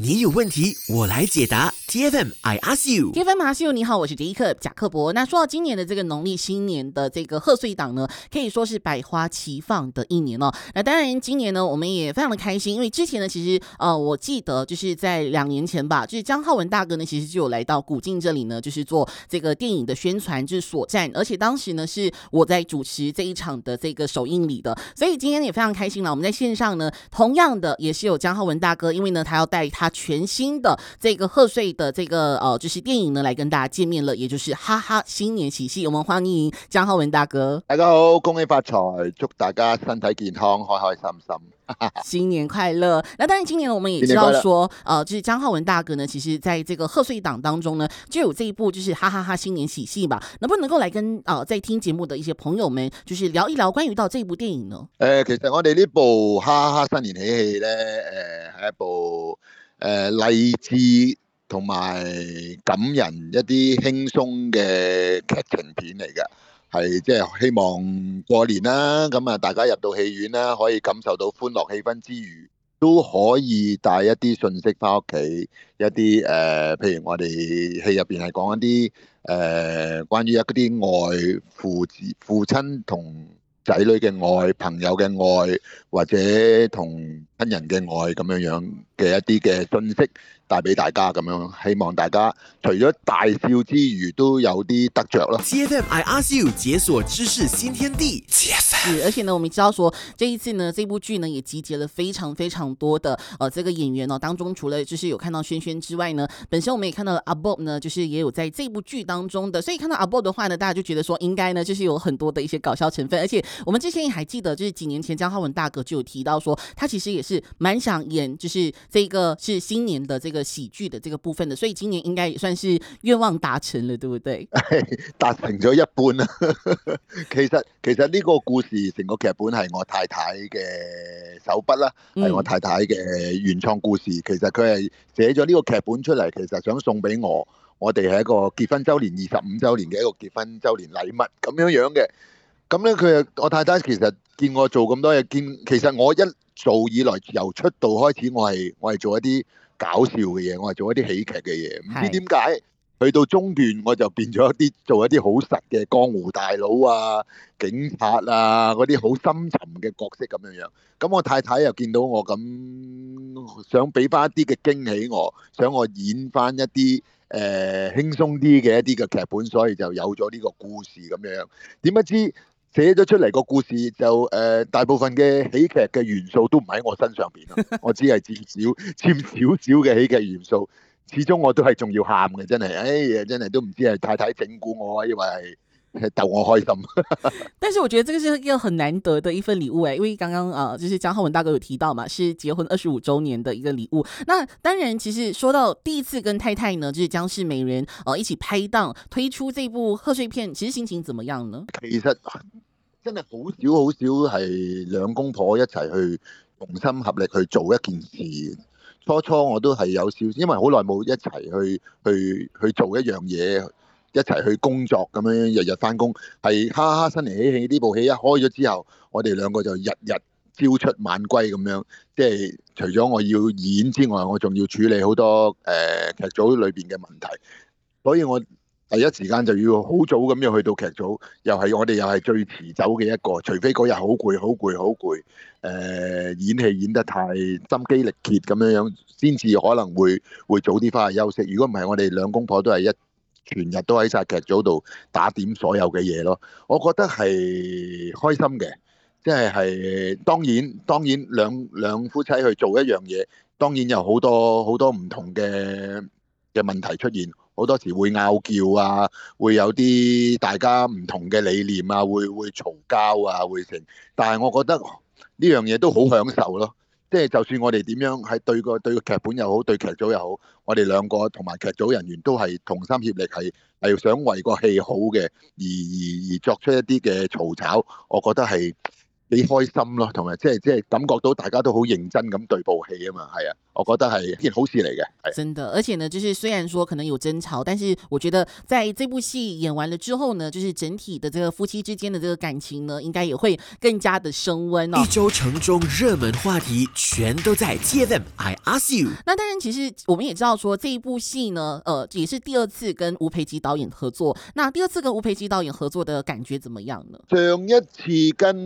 你有问题，我来解答。TFM I ask you。TFM I ask you， 你好，我是迪克贾克伯。那说到今年的这个农历新年的这个贺岁档呢，可以说是百花齐放的一年哦。那当然，今年呢，我们也非常的开心，因为之前呢，其实我记得就是在2年前吧，就是江浩文大哥呢，其实就有来到古晋这里呢，就是做这个电影的宣传，就是所站，而且当时呢是我在主持这一场的这个首映礼的，所以今天也非常开心了。我们在线上呢，同样的也是有江浩文大哥，因为呢他要带他全新的这个贺岁的这个就是电影呢来跟大家见面了，也就是哈哈新年喜戏。我们欢迎江浩文大哥。 大家好，恭喜發財，祝大家身體健康，開開心心。 新年快乐！那当然，今年我们也知道说，就是江浩文大哥呢，其實在這個賀歲檔當中呢，就有這一部就是哈哈哈新年喜戲吧。能不能夠來跟在聽節目的一些朋友們，就是聊一聊關於到這部電影呢？ 其實我哋呢部哈哈新年喜戲咧，係一部勵志同埋感人一啲輕鬆嘅劇情片嚟嘅。係即係希望過年啦，咁啊大家入到戲院啦，可以感受到歡樂氣氛之餘，都可以帶一啲信息翻屋企，一啲譬如我哋戲入邊係講一啲關於一啲愛父親同仔女嘅愛、朋友嘅愛，或者同親人嘅愛咁樣嘅一啲嘅信息帶俾大家咁樣，希望大家除咗大笑之餘都有啲得着咯。 TFM I ask you 解鎖知識新天地。 是，而且呢，我們知道說這一次呢，這部劇呢也集結了非常非常多的這個演員哦，當中除了就是有看到萱萱之外呢，本身我們也看到了阿 Bob 呢，就是也有在這部劇當中的，所以看到阿 Bob 的話呢，大家就覺得說應該呢就是有很多的一些搞笑成分，而且我們之前也還記得，就是幾年前江浩文大哥就有提到說，他其實也是蠻想演就是這個是新年的這個喜劇的這個部分的，所以今年應該也算是願望達成了，對不對？ 達成咗一半啦。其實呢個故事成個劇本係我太太嘅手筆啦，係我太太嘅原創故事。其實佢係寫咗呢個劇本出嚟，其實想送俾我。我哋係一個結婚週年25週年嘅一個結婚週年禮物咁樣嘅。咁咧我太太其實見我做咁多嘢，其實我一做以來由出道開始，我係做一啲搞笑嘅嘢，我係做一啲喜劇嘅嘢。唔知點解去到中段我就變咗做一啲好實嘅江湖大佬啊、警察啊嗰啲好深沉嘅角色咁樣。咁我太太又見到我咁，想俾翻一啲嘅驚喜我，想我演翻一啲輕鬆啲嘅一啲嘅劇本，所以就有咗呢個故事咁樣。點不知寫咗出嚟個故事就大部分嘅喜劇嘅元素都唔喺我身上邊咯，我只係佔少少嘅喜劇元素，始終我都係仲要喊嘅，真係，哎呀，真係都唔知係太太整蠱我，因為係逗我開心。 但是我覺得這個是一個很難得的一份禮物因為剛剛就是江浩文大哥有提到嘛，是結婚25週年的一個禮物。那當然其實說到第一次跟太太呢，就是江氏美人一起拍檔推出這部賀歲片，其實心情怎麼樣呢？ 其實真係好少係兩公婆一齊去同心合力去做一件事。初我都係有少少，因為好耐冇一齊去做一樣嘢，一齊去工作咁樣，日日返工。係哈哈新年喜戲呢部戲一開咗之後，我哋兩個就日日朝出晚歸咁樣，即係除咗我要演之外，我仲要處理好多劇組裏邊嘅問題，所以我第一時間就要好早咁樣去到劇組，我哋又係最遲走嘅一個，除非嗰日好攰，演戲演得太心機力竭咁樣，先至可能會早啲翻去休息。如果唔係，我哋兩公婆都係全日都喺晒劇組度打點所有嘅嘢咯。我覺得係開心嘅，即係當然兩夫妻去做一樣嘢，當然有好多唔同嘅問題出現。好多時會拗撬啊，會有啲大家唔同嘅理念啊，會嘈交啊，會成。但係我覺得呢樣嘢都好享受咯。即係就算我哋點樣係對個劇本又好，對劇組又好，我哋兩個同埋劇組人員都係同心協力，係想為個戲好嘅，而作出一啲嘅嘈吵，我覺得係幾開心咯，同埋即係感覺到大家都好認真咁對部戲啊嘛，係啊。 我覺得係一件好事嚟嘅。 真的，而且呢，就是雖然說可能有爭吵，但是我覺得在這部戲演完了之後呢，就是整體的這個夫妻之間的這個感情呢，應該也會更加的升溫哦。 一周城中熱門話題全都在 TFM I Ask You。 那當然，其實我們也知道說這一部戲呢，也是第二次跟吳培基導演合作。那第二次跟吳培基導演合作的感覺怎麼樣呢？ 上一次跟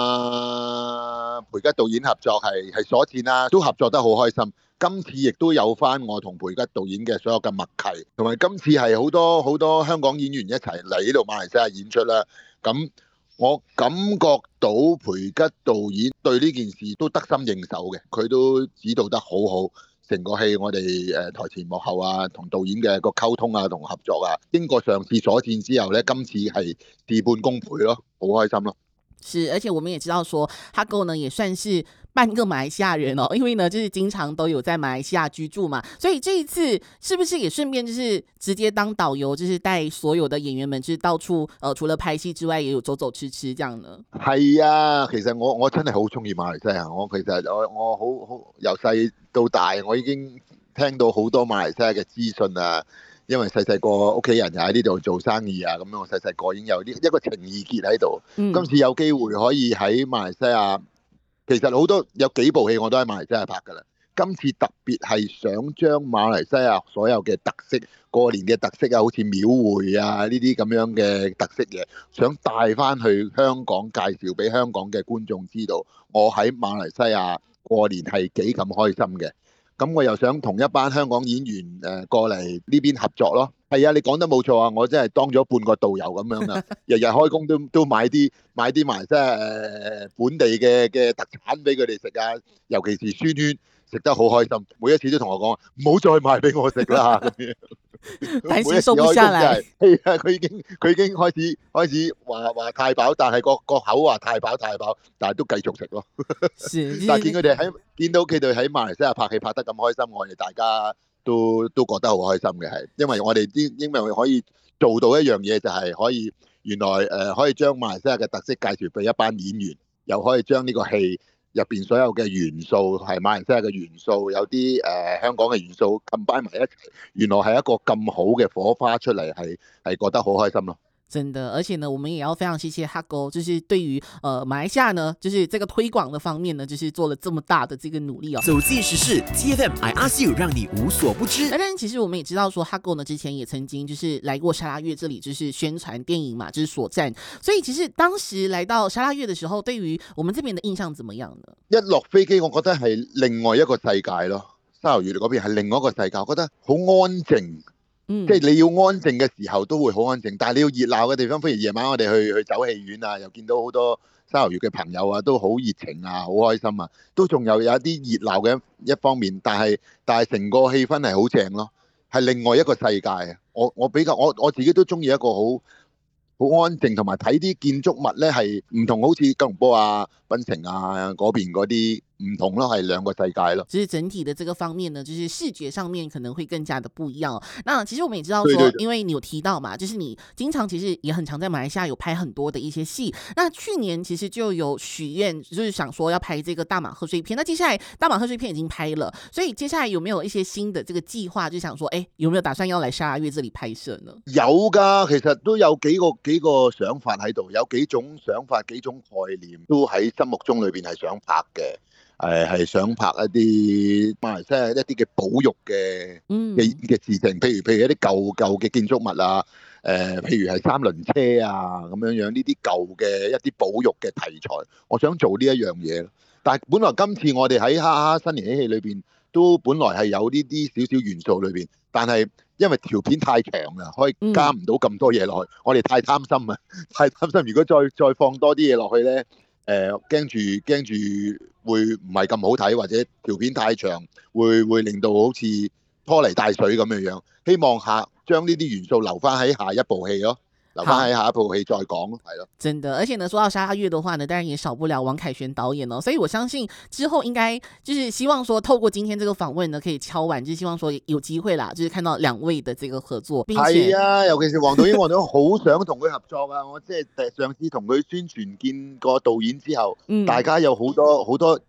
培吉導演合作係所見啦，都合作得好開心。今次亦都有翻我同培吉導演嘅所有嘅默契，同埋今次係好多香港演員一齊嚟呢度馬來西亞演出啦。咁我感覺到培吉導演對呢件事都得心應手嘅，佢都指導得好好。成個戲我哋台前幕後啊，同導演嘅個溝通啊，同合作啊，經過上次所見之後呢，今次係事半功倍咯，好開心咯。 是，而且我們也知道說，Hago 呢也算是半個馬來西亞人哦，因為呢就是經常都有在馬來西亞居住嘛，所以這一次是不是也順便就是直接當導遊，就是帶所有的演員們就是到處除了拍戲之外，也有走走吃吃這樣呢？係啊，其實我真係好中意馬來西亞，我其實我好由細到大，我已經聽到好多馬來西亞嘅資訊啊。因為細個屋企人又喺呢度做生意啊，咁樣我細個已經有一個情意結喺度。今次有機會可以喺馬來西亞，其實好多有幾部戲我都喺馬來西亞拍㗎啦。今次特別係想將馬來西亞所有嘅特色，過年嘅特色啊，好似廟會啊呢啲咁樣嘅特色嘢，想帶翻去香港介紹俾香港嘅觀眾知道，我喺馬來西亞過年係幾咁開心嘅。咁我又想同一班香港演員過嚟呢邊合作咯。係啊，你講得冇錯啊！我真係當咗半個導遊咁樣啊，日日開工都買啲馬來西亞本地嘅特產俾佢哋食啊，尤其是酸圈，食得好開心。每一次都同我講，唔好再賣俾我食啦咁樣。 擔心瘦不下來。 係啊，佢已經開始話太飽，但係個口話太飽，但係都繼續食咯。但係見到佢哋喺馬來西亞拍戲拍得咁開心，我哋大家都覺得好開心嘅，係因為我哋因為可以做到一樣嘢，就係可以原來可以將馬來西亞嘅特色介紹俾一班演員，又可以將呢個戲入邊所有嘅元素係馬來西亞嘅元素，有啲香港嘅元素combine埋一齊，原來係一個咁好嘅火花出嚟，係覺得好開心咯。 真的，而且呢，我們也要非常謝謝Hago，就是對於馬來西亞呢，就是這個推廣的方面呢，就是做了這麼大的這個努力哦。 走進時事 TFM I Ask You， 讓你無所不知。 但是其實我們也知道說，Hago呢之前也曾經就是來過沙拉越這裡，就是宣傳電影嘛，就是所戰。所以其實當時來到沙拉越的時候，對於我們這邊的印象怎麼樣呢？ 一落飛機，我覺得係另外一個世界咯。沙拉越嗰邊係另外一個世界，我覺得好安靜。即係你要安靜嘅時候都會好安靜，但係你要熱鬧嘅地方，譬如夜晚我哋去走戲院啊，又見到好多沙拉越嘅朋友啊，都好熱情啊，好開心啊，都仲有一啲熱鬧嘅一方面，但係成個氣氛係好正咯，係另外一個世界啊！我比較我自己都中意一個好安靜，同埋睇啲建築物咧係唔同，好似吉隆坡啊、檳城啊嗰邊嗰啲唔同咯，係兩個世界咯。 就是整體的這個方面呢，就是視覺上面可能會更加的不一樣。那其實我們也知道說，因為你有提到嘛，就是你經常其實也很常在馬來西亞有拍很多的一些戲。那去年其實就有許願，就是想說要拍這個大馬賀歲片。那接下來大馬賀歲片已經拍了，所以接下來有沒有一些新的這個計劃，就想說，有沒有打算要來沙拉越這裡拍攝呢？ 有噶，其實都有幾個想法喺度，有幾種想法、幾種概念都喺心目中裏邊係想拍嘅。係想拍一啲馬來西亞一啲嘅保育嘅事情，譬如一啲舊嘅建築物啊，譬如係三輪車啊咁樣呢啲舊嘅一啲保育嘅題材，我想做呢一樣嘢。但係本來今次我哋喺哈哈新年喜戲裏邊都本來係有呢啲少少元素裏邊，但係因為條片太長啦，可以加唔到咁多嘢落去，我哋太貪心啊，太擔心如果再放多啲嘢落去咧。驚住會唔係咁好睇，或者條片太長，會令到好似拖泥帶水咁樣。希望將呢啲元素留翻喺下一部戲咯，留翻喺下一部戲再講，係咯。 真的，而且呢，說到沙拉越的話呢，當然也少不了王凱旋導演哦。所以我相信之後應該就是希望說，透過今天這個訪問呢，可以敲碗，就是希望說有機會啦，就是看到兩位的這個合作。 係啊，尤其是黃導演，我都好想同佢合作啊！我即係上次同佢宣傳見過導演之後，大家有好多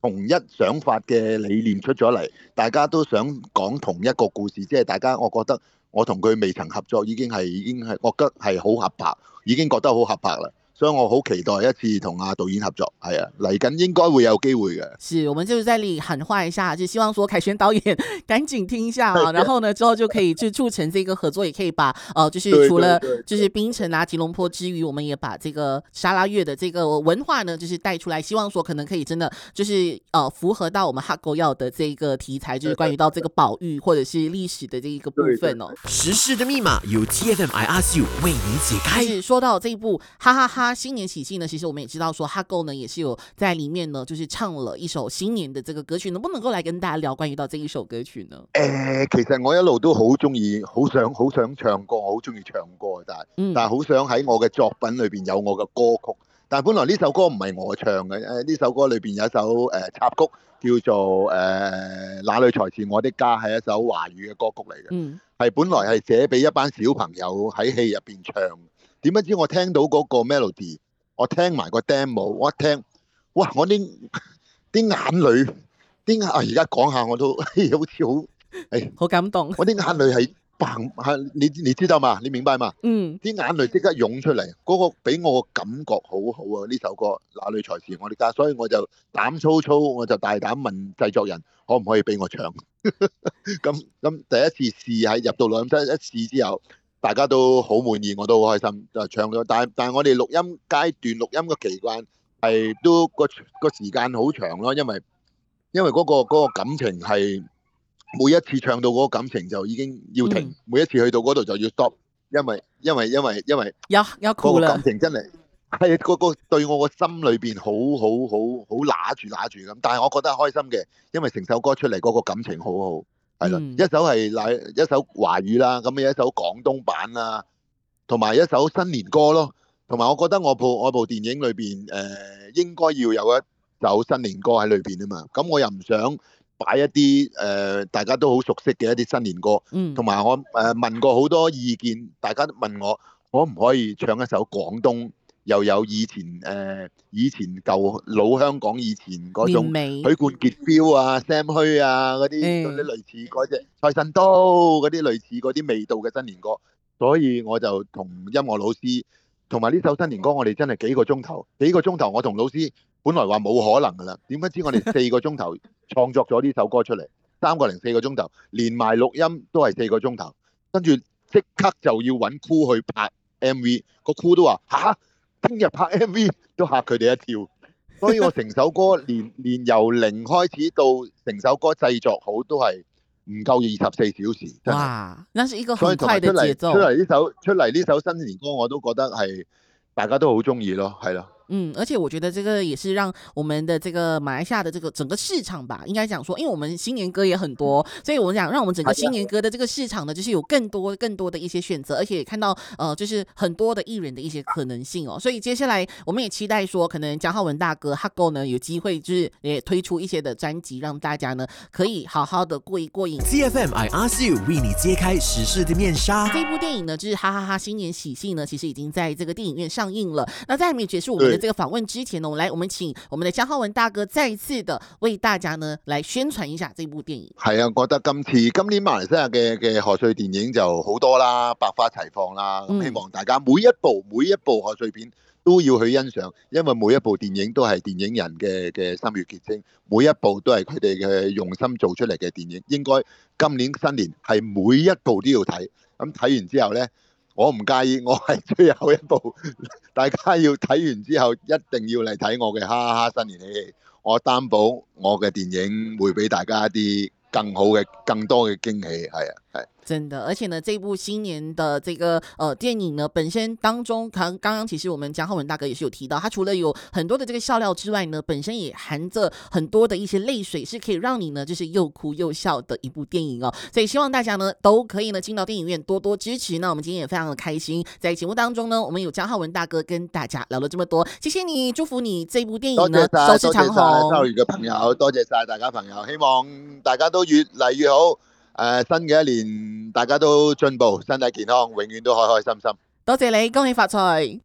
同一想法嘅理念出咗嚟，大家都想講同一個故事，即係大家我覺得我同佢未曾合作已經係我覺得係好合拍，已經覺得好合拍啦。所以我好期待一次同導演合作，係啊，嚟緊應該會有機會嘅。 是，我們就是在這裡喊話一下，就希望說凱旋導演趕緊聽一下啊，然後呢之後就可以去促成這個合作，也可以把就是除了就是檳城啊、吉隆坡之餘，我們也把這個沙拉越的這個文化呢，就是帶出來，希望說可能可以真的就是符合到我們哈狗要的這個題材，就是關於到這個保育或者是歷史的這一個部分哦。 時事的密碼由 TFM I Ask You 為你解開。 是說到這一部哈哈哈新年喜慶呢，其實我們也知道說哈狗呢也是有在裡面呢，就是唱了一首新年的這個歌曲，能不能夠來跟大家聊關於到這一首歌曲呢？ 其實我一路都好中意，好想唱歌，我好中意唱歌，但係好想喺我嘅作品裏邊有我嘅歌曲。但係本來呢首歌唔係我唱嘅，呢首歌裏邊有一首插曲叫做哪裏才是我的家，係一首華語嘅歌曲嚟嘅，係本來係寫俾一班小朋友喺戲入邊唱。點不知我聽到嗰個 melody， 我聽埋個 demo， 我一聽，哇！我啲眼淚，而家講下我都好似好感動。 我啲眼淚係嘭，你知道嘛？你明白嘛？啲眼淚即刻湧出嚟，嗰個俾我個感覺好好啊！呢首歌哪裏才是我的家，所以我就膽粗粗，我就大膽問製作人可唔可以俾我唱。咁第一次試喺入到錄音室一試之後，大家都好滿意，我都好開心就唱咗。但係我哋錄音階段錄音嘅期間係都個時間好長咯，因為嗰個感情係每一次唱到嗰個感情就已經要停，每一次去到嗰度就要 stop， 因為要哭了， 嗰個感情真係係嗰個對我個心裏邊好揦住咁。但係我覺得開心嘅，因為成首歌出嚟嗰個感情好好。係啦，一首華語啦，咁有一首廣東版啦，同埋一首新年歌咯。同埋我覺得我部電影裏邊應該要有一首新年歌喺裏邊啊嘛。咁我又唔想擺一啲大家都好熟悉嘅一啲新年歌。同埋我問過好多意見，大家都問我可唔可以唱一首廣東，又有以前舊老香港以前嗰種許冠傑 feel 啊、Sam 虛啊嗰啲類似嗰隻財神到嗰啲類似嗰啲味道嘅新年歌，所以我就同音樂老師同埋呢首新年歌，我哋真係幾個鐘頭，我同老師本來話冇可能㗎啦，點不知我哋4個鐘頭創作咗呢首歌出嚟，3個零4個鐘頭，連埋錄音都係4個鐘頭，跟住即刻就要揾 crew 去拍 MV， 個 crew 都話嚇。聽日拍 MV 都嚇佢哋一跳，所以我成首歌連由零開始到成首歌製作好都係唔夠24小時。 哇，那是一個很快的節奏。 出嚟呢首新年歌我都覺得係大家都好中意咯，係咯。 而且我覺得這個也是讓我們的這個馬來西亞的這個整個市場吧，應該講說，因為我們新年歌也很多，所以我們講讓我們整個新年歌的這個市場呢，就是有更多的一些選擇，而且也看到就是很多的藝人的一些可能性哦。所以接下來我們也期待說，可能江浩文大哥哈狗呢有機會就是也推出一些的專輯，讓大家呢可以好好的過癮。 TFM I Ask You 為你揭開時事的面紗。 這部電影呢，就是哈哈哈新年喜慶呢，其實已經在這個電影院上映了。那在還沒結束我們的這個訪問之前呢，我們請我們的江浩文大哥再一次的為大家呢來宣傳一下這部電影。 係啊，覺得今年馬來西亞嘅賀歲電影就好多啦，百花齊放啦。咁希望大家每一部賀歲片都要去欣賞，因為每一部電影都係電影人嘅心血結晶，每一部都係佢哋嘅用心做出嚟嘅電影。應該今年新年係每一部都要睇。咁睇完之後呢，我唔介意，我係最後一部，大家要睇完之後一定要嚟睇我嘅哈哈哈新年喜劇，我擔保我嘅電影會俾大家一啲更好嘅、更多嘅驚喜，係啊，係。 真的，而且呢，這部新年的這個電影呢，本身當中，剛剛其實我們江浩文大哥也是有提到，它除了有很多的這個笑料之外呢，本身也含着很多的一些淚水，是可以讓你呢，就是又哭又笑的一部電影哦。所以希望大家呢，都可以呢進到電影院多多支持。那我們今天也非常的開心，在節目當中呢，我們有江浩文大哥跟大家聊了這麼多，謝謝你，祝福你這部電影呢收視長紅。 多謝嘅朋友，多謝晒大家朋友，希望大家都越嚟越好。新嘅一年大家都進步，身體健康，永遠都開開心心。 多謝你，恭喜發財。